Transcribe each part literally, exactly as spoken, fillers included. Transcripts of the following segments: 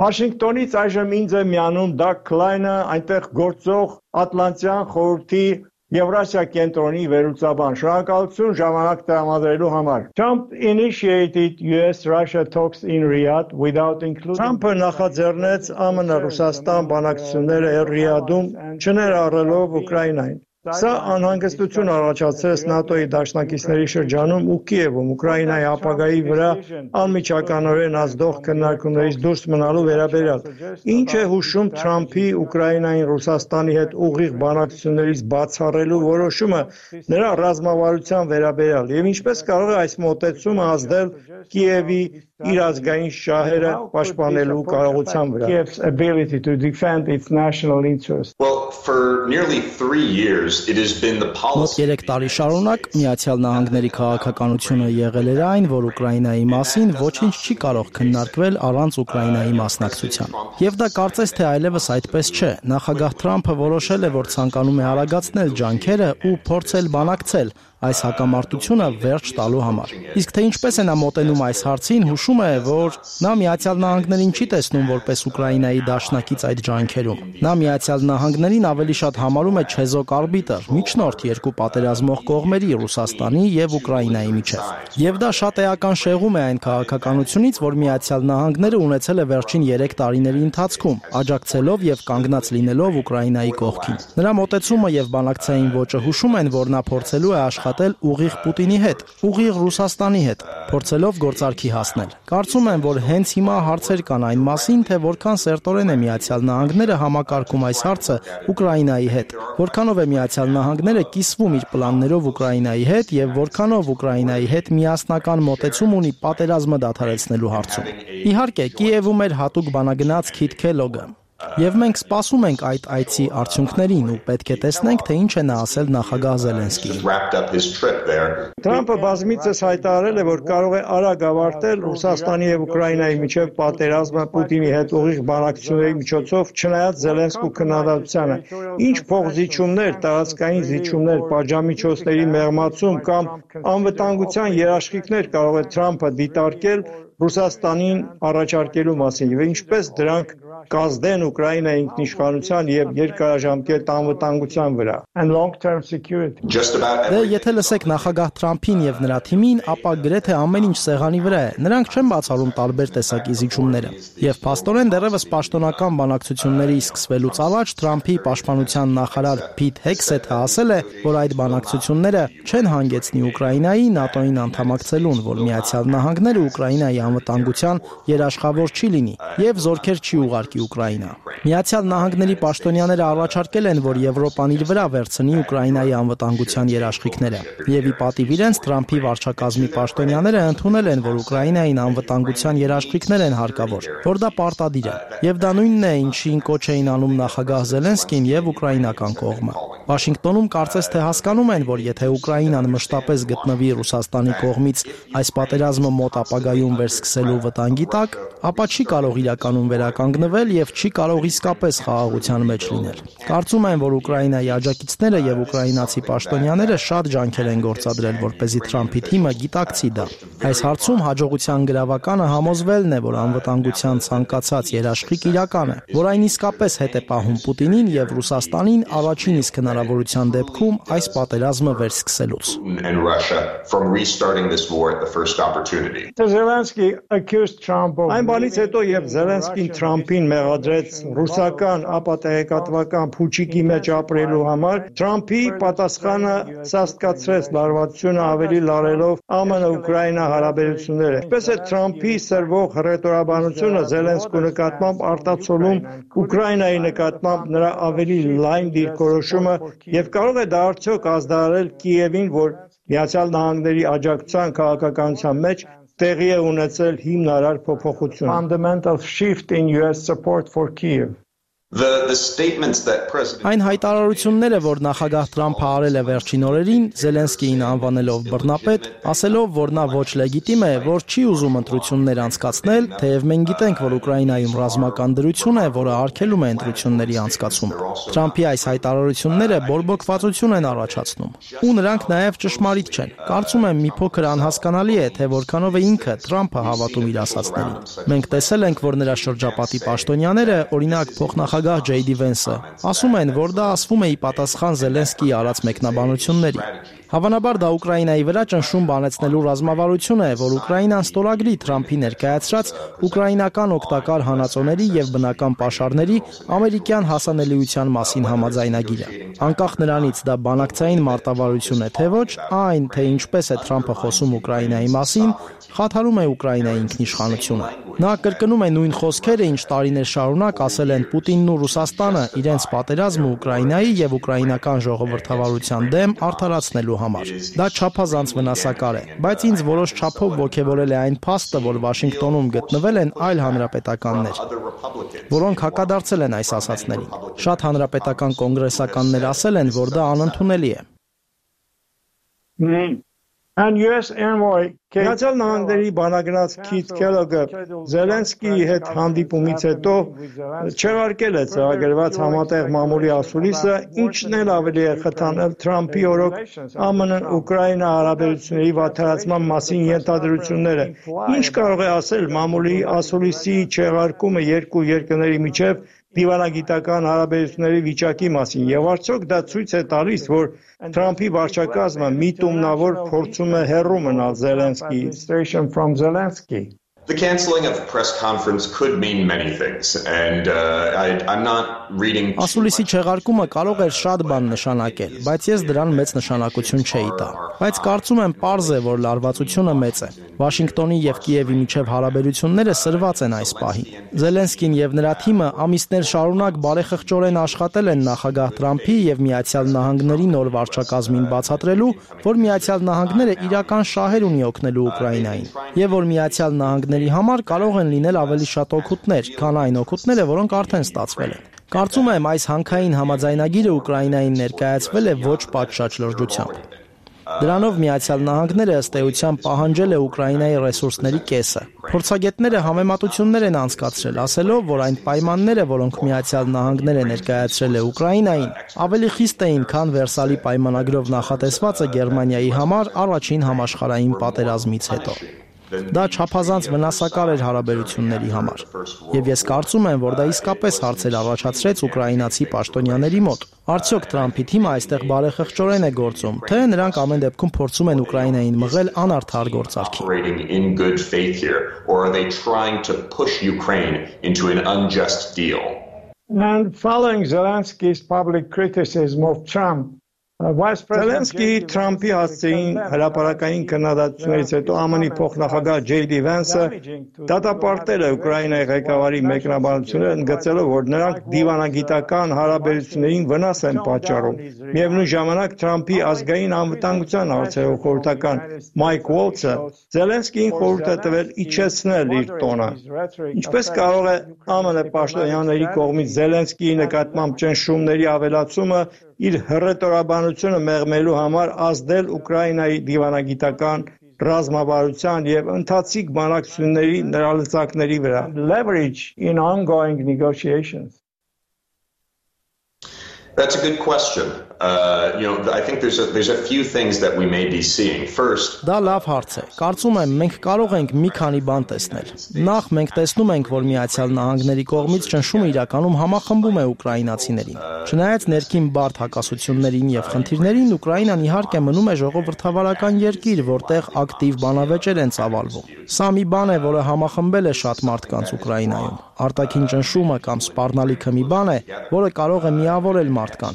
Վաշինգտոնից այժմ ինձ է միանում Դագ Քլայնը, այնտեղ գործող Ատլանտյան խորհրդի Եվրասիա կենտրոնի վերլուծաբան, շնորհակալություն ժամանակ տրամադրելու համար. Trump initiated U S-Russia talks in Riyadh without including Trump-ը նախաձեռնեց Α M-Ռուսաստան բանակցությունները Ռիադում, չներառելով Ուկրաինային։ Սա անհանգստություն առաջացրեց ՆԱՏՕ-ի դաշնակիցների շրջանում ու Կիևում Ուկրաինայի ապագայի վրա անմիջականորեն ազդող քննարկումներից դուրս մնալու վերաբերյալ։ Ինչ է հուշում Թրամփի Ուկրաինային Ռուսաստանի հետ ուղիղ բանակցություններից բացառելու որոշումը նրա ռազմավարության վերաբերյալ եւ ինչպես կարող է այս մոտեցումը ազդել Կիևի իր ազգային շահերը պաշտպանելու կարողության վրա։ Kiev's ability to defend its national interests. Well, for nearly three years Մոտ երեք տարի շարունակ Միացյալ Նահանգների քաղաքականությունը եղել էր այն, որ Ուկրաինայի մասին ոչինչ չի կարող քննարկվել առանց Ուկրաինայի մասնակցության։ Եվ դա կարծես թե այլևս այդպես չէ։ Նախագահ Թրամփը որոշել է, որ ցանկանում է արագացնել ջանքերը ու փորձել բանակցել այս հակամարտությունը վերջ տալու համար։ Իսկ թե ինչպես է նա մոտենում այս հարցին, հուշում է, որ նա Միացյալ Նահանգներին չի տեսնում որպես Ուկրաինայի դաշնակից այդ ջանքերում։ Նա Միացյալ Նահանգներին ավելի շատ համարում է չեզոք արբիտր, միջնորդ երկու պատերազմող կողմերի՝ Ռուսաստանի եւ Ուկրաինայի միջեւ։ Եվ դա շատ էական շեղում է այն քաղաքականությունից, որ Միացյալ Նահանգները ունեցել է վերջին երեք տարիների ընթացքում, աջակցելով եւ կանգնած լինելով Ուկրաինայի կողքին։ Նրա մոտեցումը եւ բանակցային ոճը հուշում են, որ նա փորձելու է աշխատել ուղիղ Պուտինի հետ, ուղիղ Ռուսաստանի հետ, փորձելով գործարքի հասնել։ Կարծում եմ, որ հենց հիմա հարցեր կան այն մասին, թե որքան սերտորեն է Միացյալ Նահանգները համակարգում այս հարցը Ուկրաինայի հետ, որքանով է Միացյալ Նահանգները կիսվում իր պլաններով Ուկրաինայի հետ եւ որքանով Ուկրաինայի հետ միասնական մոտեցում ունի պատերազմը դադարեցնելու հարցում։ Իհարկե, Կիևում էր հատուկ բանագնաց Քիթ Քելոգը։ Եվ մենք սպասում ենք այդ այցի արդյունքներին ու պետք է տեսնենք, թե ինչ է նա ասել նախագահ Զելենսկիին։ Թրամփը բազմիցս հայտարարել է, որ կարող է արագ ավարտել Ռուսաստանի եւ Ուկրաինայի միջև պատերազմը Պուտինի հետ ուղիղ բանակցությունների միջոցով, չնայած Զելենսկու քննադատությանը։ Ինչ փոխզիջումներ, տարածքային զիջումներ, պատժամիջոցների մեղմացում կամ անվտանգության երաշխիքներ կարող է Թրամփը դիտարկել Ռուսաստանին առաջարկելու մասին եւ ինչպես դրանք կազդեն Ուկրաինայի ինքնիշխանության եւ երկարաժամկետ անվտանգության վրա։ Դե եթե լսեք նախագահ Թրամփին եւ նրա թիմին, ապա գրեթե ամեն ինչ սեղանի վրա է։ Նրանք չեն բացառում տարբեր տեսակի զիջումները։ Եվ փաստորեն դեռևս պաշտոնական բանակցությունների սկսվելուց առաջ Թրամփի պաշտպանության նախարար Փիթ Հեքսեթը ասել է, որ այդ բանակցությունները չեն հանգեցնի Ուկրաինայի ՆԱՏՕ-ին անդամակցելուն, որ Միացյալ Նահանգները Ուկրաինայի անվտանգության երաշխավոր չի լինի եւ զորքեր չի ուղարկի Ուկրաինա։ Միացյալ Նահանգների պաշտոնյաները առաջարկել են, որ Եվրոպան իր վրա վերցնի Ուկրաինայի անվտանգության երաշխիքները։ Եվ ի պատիվ իրենց Թրամփի վարչակազմի պաշտոնյաները ընդունել են, որ Ուկրաինային անվտանգության երաշխիքներ են հարկավոր, որ դա պարտադիր է։ Եվ դա նույնն է, ինչին կոչ էին անում նախագահ Զելենսկին եւ ուկրաինական կողմը։ Վաշինգտոնում կարծես թե հասկանում են, որ եթե Ուկրաինան մշտապես գտնվի Ռուսաստանի կողմից այս պատերազմը մոտ ապագայում վերսկսելու վտանգի տակ, ապա չի կարող իրականում վերականգնվել եւ չի կարող իսկապես խաղաղության մեջ լինել։ Կարծում եմ, որ Ուկրաինայի աջակիցները եւ ուկրաինացի պաշտոնյաները շատ ջանքեր են գործադրել, որպեսզի Թրամփի թիմը գիտակցի դա։ Այս հարցում հաջողության գրավականը համոզվելն է, որ անվտանգության ցանկացած երաշխիք իրական է, որ այն իսկապես հետ է պահում Պուտինին եւ Ռուսաստանին առաջին իսկ հնարավորության դեպքում այս պատերազմը վերսկսելուց։ Զելենսկի accused Trump of Այն բանից հետո, երբ Զելենսկին Թրամփին մեղադրեց ռուսական ապատեղեկատվական փուչիկի մեջ ապրելու համար, Թրամփի պատասխանը սաստկացրեց լարվածությունը ավելի լարելով Α M-Ուկրաինա հարաբերությունները։ Ինչպես է Թրամփի սրվող հռետորաբանությունը Զելենսկու նկատմամբ արտացոլում Ուկրաինայի նկատմամբ նրա ավելի լայն դիրքորոշումը եւ կարող է դա արդյոք ազդարարել Կիևին, որ Միացյալ Նահանգների աջակցության քաղաքականության մեջ տեղի է ունեցել հիմնարար փոփոխություն։ Fundamental shift in U S support for Kyiv. The, the statements that President Այն հայտարարությունները, որ նախագահ Թրամփը արել է վերջին օրերին, Զելենսկիին անվանելով բռնապետ, ասելով, որ նա ոչ լեգիտիմ է, որ չի ուզում ընտրություններ անցկացնել, թեև մենք գիտենք, որ Ուկրաինայում ռազմական դրություն է, որը արգելում է ընտրությունների անցկացումը։ Թրամփի այս հայտարարությունները բորբոքվածություն են առաջացնում, ու նրանք նաև ճշմարիտ չեն։ Կարծում եմ, մի փոքր անհասկանալի է, թե որքանով է ինքը Թրամփը հավատում իր ասածներին։ Մենք տեսել ենք, որ նրա շրջապատի պաշտոնյաները, օրինակ փոխնախագահ Ջեյ Դի Վենսը, ասում են, որ դա ասվում է ի պատասխան Զելենսկիի արած մեկնաբանությունների։ Հավանաբար դա Ուկրաինայի վրա ճնշում բանեցնելու ռազմավարություն է, որ Ուկրաինան ստորագրի Թրամփի ներկայացրած ուկրաինական օգտակար հանածոների եւ բնական պաշարների ամերիկյան հասանելիության մասին համաձայնագիրը։ Անկախ նրանից դա բանակցային մարտավարություն է թե ոչ, այն, թե ինչպես է Թրամփը խոսում Ուկրաինայի մասին, խաթարում է Ուկրաինայի ինքնիշխանությունը։ Նա կրկնում է նույն խոսքերը, ինչ տարիներ շարունակ ասել են Պուտինն ու Ռուսաստանը իրենց պատերազմը Ուկրաինայի եւ ուկրաինական ժողովրդավարության դեմ արդարացնելու համար։ Դա չափազանց վնասակար է, բայց ինձ որոշ չափով ոգևորել է այն փաստը, որ Վաշինգտոնում գտնվել են այլ հանրապետականներ, որոնք հակադարձել են այս ասացներին։ Շատ հանրապետական կոնգրեսականներ ասել են, որ դա անընդունելի է։ And U S Envoy Միացյալ Նահանգների բանագնաց Քիթ Քելոգը Զելենսկիի հետ հանդիպումից հետո չեղարկել է ծրագրված համատեղ մամուլի ասուլիսը, ինչն էլ ավելի է խթանել Թրամփի օրոք Α M N-ն Ուկրաինա հարաբերությունների վատթարացման մասին ենթադրությունները։ Ինչ կարող է ասել մամուլի ասուլիսի չեղարկումը երկու երկրների միջև դիվանագիտական հարաբերությունների վիճակի մասին, եւ արդյոք դա ցույց է տալիս, որ Թրամփի վարչակազմը միտումնավոր փորձում է հեռու մնալ Zelensky. The canceling of the press conference could mean many things, and uh, I, I'm not reading. Ասուլիսի չեղարկումը կարող էր շատ բան նշանակել, բայց ես դրան մեծ նշանակություն չէի տա։ Բայց կարծում եմ պարզ է, որ լարվածությունը մեծ է։ Վաշինգտոնի եւ Կիևի միջև հարաբերությունները սրված են այս պահին։ Զելենսկին եւ նրա թիմը ամիսներ շարունակ բարեխղճորեն աշխատել են նախագահ Թրամփի եւ Միացյալ Նահանգների նոր վարչակազմին բացատրելու, որ Միացյալ Նահանգները իրական շահեր ունի օգնելու Ուկրաինային, եւ որ Միացյալ Նահանգների համար կարող են լինել ավելի շատ օգուտներ, քան այն օգուտները, որոնք արդեն ստացվել են։ Կարծում եմ, այս հանքային համաձայնագիրը Ուկրաինային ներկայացվել է ոչ պատշաճ լրջությամբ։ Դրանով Միացյալ Նահանգները ըստ էության պահանջել է Ուկրաինայի ռեսուրսների կեսը։ Փորձագետները համեմատություններ են անցկացրել, ասելով, որ այն պայմանները, որոնք Միացյալ Նահանգները ներկայացրել է Ուկրաինային, ավելի խիստ էին, քան Վերսալի պայմանագրով նախատեսվածը Գերմանիայի համար առաջին համաշխարհային պատերազմից հետո։ Դա չափազանց վնասակար էր հարաբերությունների համար, եւ ես կարծում եմ, որ դա իսկապես հարցեր առաջացրեց ուկրաինացի պաշտոնյաների մոտ։ Արդյոք Թրամփի թիմը այստեղ բարեխղճորեն է գործում, թե նրանք ամեն դեպքում փորձում են Ուկրաինային մղել անարդար գործարքի։ And following Zelensky's public criticism of Trump, Զելենսկիի Թրամփի հասցեին հրապարակային քննադատություններից հետո ಆ Մ Ն-ի փոխնախագահ Ջեյ Դի Վենսը դատապարտել է Ուկրաինայի ղեկավարի մեկնաբանությունները, ընդգծելով, որ նրանք դիվանագիտական հարաբերություններին վնաս են պատճառում։ Միևնույն ժամանակ Թրամփի ազգային անվտանգության հարցերով խորհրդական Մայք Ուոլցը Զելենսկիին խորհուրդ է տվել իջեցնել իր տոնը։ Ինչպես կարող է ಆ Մ Ն պաշտոնյաների կողմից Զելենսկիի նկատմամբ ճնշումների ավելացումը իր հռետորաբանությունը մեղմելու համար ազդել Ուկրաինայի դիվանագիտական ռազմավարության եւ ընթացիկ բանակցությունների նրա լծակների վրա, leverage in ongoing negotiations? That's a good question. Uh, you know, I think there's a, there's a few things that we may be seeing. First, Դա լավ հարց է։ Կարծում եմ, մենք կարող ենք մի քանի բան տեսնել։ Նախ մենք տեսնում ենք, որ Միացյալ Նահանգների կողմից ճնշումը իրականում համախմբում է ուկրաինացիներին։ Չնայած ներքին բարդ հակասություններին եւ խնդիրներին, Ուկրաինան իհարկե մնում է ժողովրդավարական երկիր, որտեղ ակտիվ բանավեճեր են ծավալվում։ Սա մի բան է, որը համախմբել է շատ մարդկանց Ուկրաինայում։ Արտաքին ճնշումը կամ սպառնալիքը մի բան է, որը կարող է միավորել մարդկանց,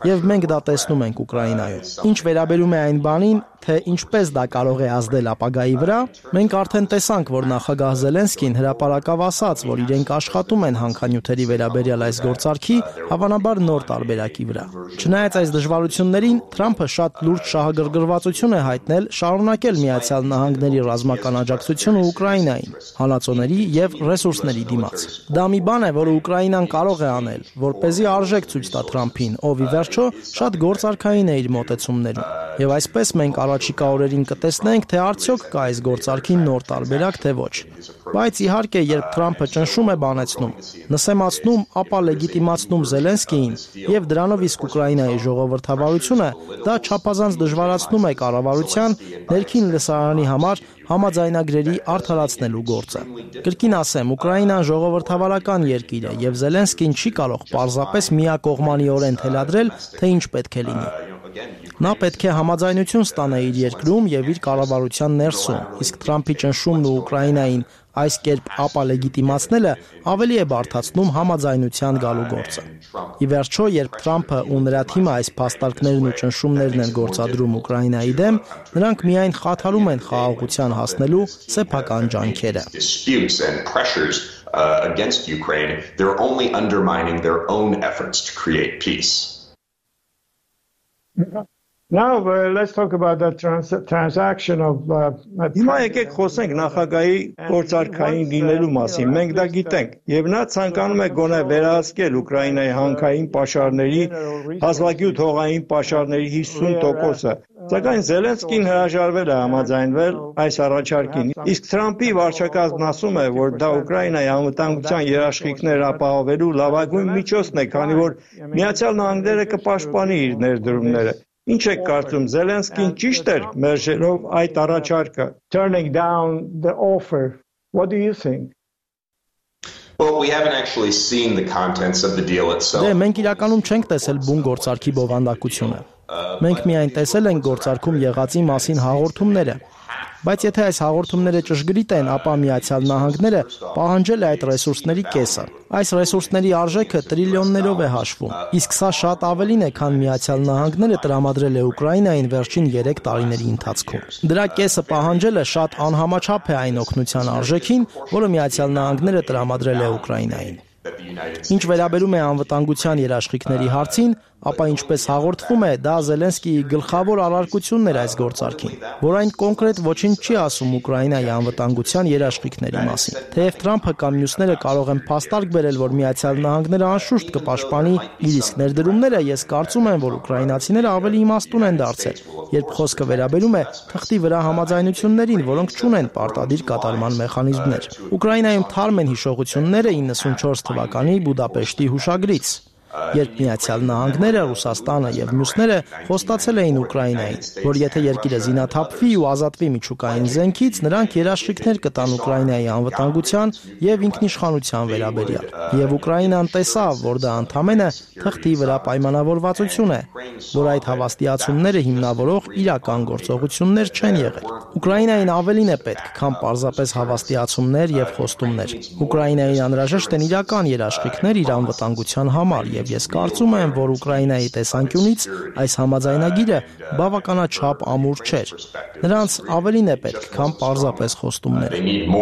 եւ մենք դա տեսնում ենք Ուկրաինայում։ Ինչ վերաբերում է այն բանին, թե ինչպես դա կարող է ազդել ապագայի վրա, մենք արդեն տեսանք, որ նախագահ Զելենսկին հրապարակավ ասաց, որ իրենք աշխատում են հանքանյութերի վերաբերյալ այս գործարքի, հավանաբար նոր տարբերակի վրա։ Չնայած այս դժվարություններին, Թրամփը շատ լուրջ շահագրգռվածություն է հայտնել շարունակել Միացյալ Նահանգների ռազմական աջակցությունը Ուկրաինային, հալածոների եւ ռեսուրսների դիմաց։ Դա մի բան է, որը Ուկրաինան կարող է անել, որպեսզի արժեք ցույց տա Թրամփին, ով ի վերջո շատ գործարքային է իր մոտեցումներում։ Եվ այսպես մենք առաջիկա օրերին կտեսնենք, թե արդյոք կա այս գործարքի նոր տարբերակ, թե ոչ։ Բայց իհարկե, երբ Թրամփը ճնշում է բանեցնում, նսեմացնում, ապա լեգիտիմացնում Զելենսկիին եւ դրանով իսկ Ուկրաինայի ժողովրդավարությունը, դա չափազանց դժվարացնում է կառավարության ներքին լսարանի համար համաձայնագրերի արդարացնելու գործը։ Կրկին ասեմ, Ուկրաինան ժողովրդավարական երկիր է եւ Զելենսկին չի կարող պարզապես միակողմանիորեն թելադրել, թե ինչ պետք է լինի։ Նա պետք է համաձայնություն ստանա իր երկրում եւ իր կառավարության ներսում, իսկ Թրամփի ճնշումն ու Ուկրաինային այս կերպ ապա լեգիտիմացնելը ավելի է բարդացնում համաձայնության գալու գործը։ Ի վերջո, երբ Թրամփը ու նրա թիմը այս փաստարկներն ու ճնշումներն են գործադրում Ուկրաինայի դեմ, նրանք միայն խաթարում են խաղաղության հասնելու սեփական ջանքերը։ Uh, against Ukraine, they're only undermining their own efforts to create peace. Now uh, let's talk about the trans transaction of Հիմա եկեք խոսենք նախագահի գործարքային լինելու մասին։ Մենք դա գիտենք, եւ նա ցանկանում է գոնե վերահսկել Ուկրաինայի հանքային պաշարների, հազվագյուտ հողային պաշարների հիսուն տոկոսը։ Սակայն Զելենսկին հրաժարվել է համաձայնվել այս առաջարկին։ Իսկ Թրամփի վարչակազմն ասում է, որ դա Ուկրաինայի անվտանգության երաշխիքները ապահովելու լավագույն միջոցն է, քանի որ Միացյալ Նահանգները կպաշտպանի իր ներդրումները։ Ինչ եք կարծում, Զելենսկին ճիշտ էր մերժելով այդ առաջարկը, turning down the offer. What do you think? Well, we haven't actually seen the contents of the deal itself. Դե մենք իրականում չենք տեսել բուն գործարքի բովանդակությունը։ Մենք միայն տեսել ենք գործարքում եղածի մասին հաղորդումները։ Բայց եթե այս հաղորդումները ճշգրիտ են, ապա Միացյալ Նահանգները պահանջել է այդ ռեսուրսների կեսը։ Այս ռեսուրսների արժեքը տրիլիոններով է հաշվում, իսկ սա շատ ավելին է, քան Միացյալ Նահանգները տրամադրել է Ուկրաինային վերջին երեք տարիների ընթացքում։ Դրա կեսը պահանջելը շատ անհամաչափ է այն օգնության արժեքին, որը Միացյալ Նահանգները տրամադրել է Ուկրաինային։ Ինչ վերաբերում է անվտանգության երաշխիքների հարցին, ապա ինչպես հաղորդվում է, դա Զելենսկիի գլխավոր առարկությունն էր այս գործարքին, որ այն կոնկրետ ոչինչ չի ասում Ուկրաինայի անվտանգության երաշխիքների մասին։ Թեև Թրամփը կամ մյուսները կարող են փաստարկ բերել, որ Միացյալ Նահանգները անշուշտ կպաշտպանի իր իսկ ներդրումները, ես կարծում եմ, որ ուկրաինացիները ավելի իմաստուն են դարձել, երբ խոսքը վերաբերում է թղթի վրա համաձայնություններին, որոնք չունեն պարտադիր կատարման մեխանիզմներ։ Ուկրաինայում թարմ են հիշողությունները իննսունչորս թվականի Բուդապեշտի հուշագրից, երբ Միացյալ Նահանգները, Ռուսաստանը եւ մյուսները խոստացել էին Ուկրաինային, որ եթե երկիրը զինաթափվի ու ազատվի միջուկային զենքից, նրանք երաշխիքներ կտան Ուկրաինայի անվտանգության եւ ինքնիշխանության վերաբերյալ։ Եվ Ուկրաինան տեսավ, որ դա ընդամենը թղթի վրա պայմանավորվածություն է, որ այդ հավաստիացումները հիմնավորող իրական գործողություններ չեն եղել։ Ուկրաինային ավելին է պետք, քան պարզապես հավաստիացումներ եւ խոստումներ։ Ուկրաինային անհրաժեշտ են իրական երաշխիքներ իր անվտանգության համար եւ ես կարծում եմ, որ Ուկրաինայի տեսանկյունից այս համաձայնագիրը բավականաչափ ամուր չէր։ Նրանց ավելին է պետք, քան պարզապես խոստումներ։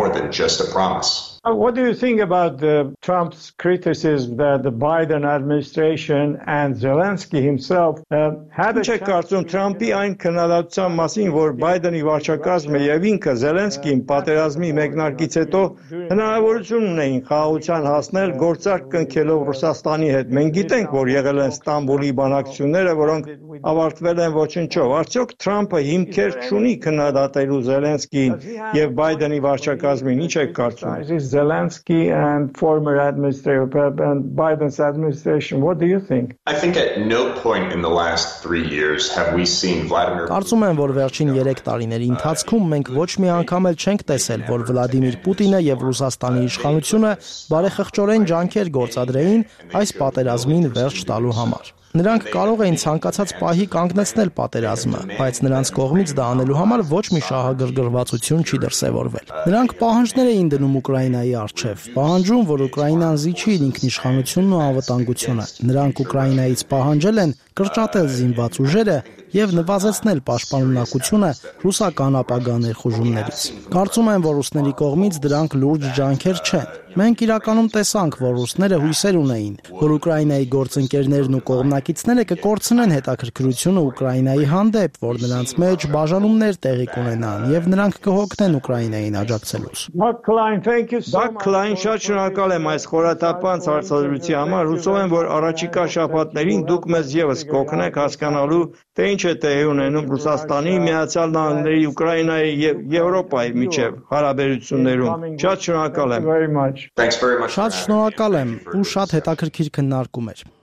What do you think about uh, Trump's criticism that the Biden administration and Zelensky himself uh, had a կարծում Թրամփի այն քննադատության մասին, որ Բայդենի վարչակազմը եւ ինքը Զելենսկին պատերազմի մեկնարկից հետո հնարավորություն ունեին խաղաղության հասնել գործարք կնքելով Ռուսաստանի հետ։ Մենք գիտենք, որ եղել են Ստամբուլի բանակցությունները, որոնք ավարտվել են ոչնչով։ Արդյոք Թրամփը հիմքեր չունի քննադատելու Զելենսկին եւ Բայդենի վարչակազմին, ինչ եք կարծում? Zelensky and former administrator and Biden's administration. What do you think? I think at no point in the last three years have we seen Vladimir. Կարծում եմ, որ վերջին երեք տարիների ընթացքում մենք ոչ մի անգամ էլ չենք տեսել, որ Վլադիմիր Պուտինը եւ Ռուսաստանի իշխանությունը բարեխղճորեն ջանքեր գործադրեին այս պատերազմին վերջ տալու համար։ Նրանք կարող էին ցանկացած պահի կանգնեցնել պատերազմը, բայց նրանց կողմից դա անելու համար ոչ մի շահագրգռվածություն չի դրսևորվել։ Նրանք պահանջներ էին դնում Ուկրաինայի առջև, պահանջում, որ Ուկրաինան զիջի իր ինքնիշխանությունն ու անվտանգությունը։ Նրանք Ուկրաինայից պահանջել են կրճատել զինված ուժերը եւ նվազեցնել պաշտպանունակությունը ռուսական ապագա ներխուժումներից։ Կարծում եմ, որ ռուսների կողմից դրանք լուրջ ջանքեր չեն։ Մենք իրականում տեսանք, որ ռուսները հույսեր ունեին, որ Ուկրաինայի գործընկերներն ու կողմնակիցները կկորցնեն հետաքրքրությունը Ուկրաինայի հանդեպ, որ նրանց մեջ բաժանումներ տեղի կունենան եւ նրանք կհոգնեն Ուկրաինային աջակցելուց։ Դակ Քլայն, շատ շնորհակալ եմ այս խորաթափանց հարցադրության համար։ Հուսով եմ, որ առաջիկա շաբաթներին դուք մեզ եւս կօգնեք հասկանալու, թե ինչ է տեղի ունենում Ռուսաստանի, Միացյալ Նահանգների, Ուկրաինայի եւ Եվրոպայի միջև հարաբերություններում։ Շատ շնորհակալ եմ։ Thanks very much. Շատ շնորհակալ եմ ու շատ հետաքրքիր քննարկում էր։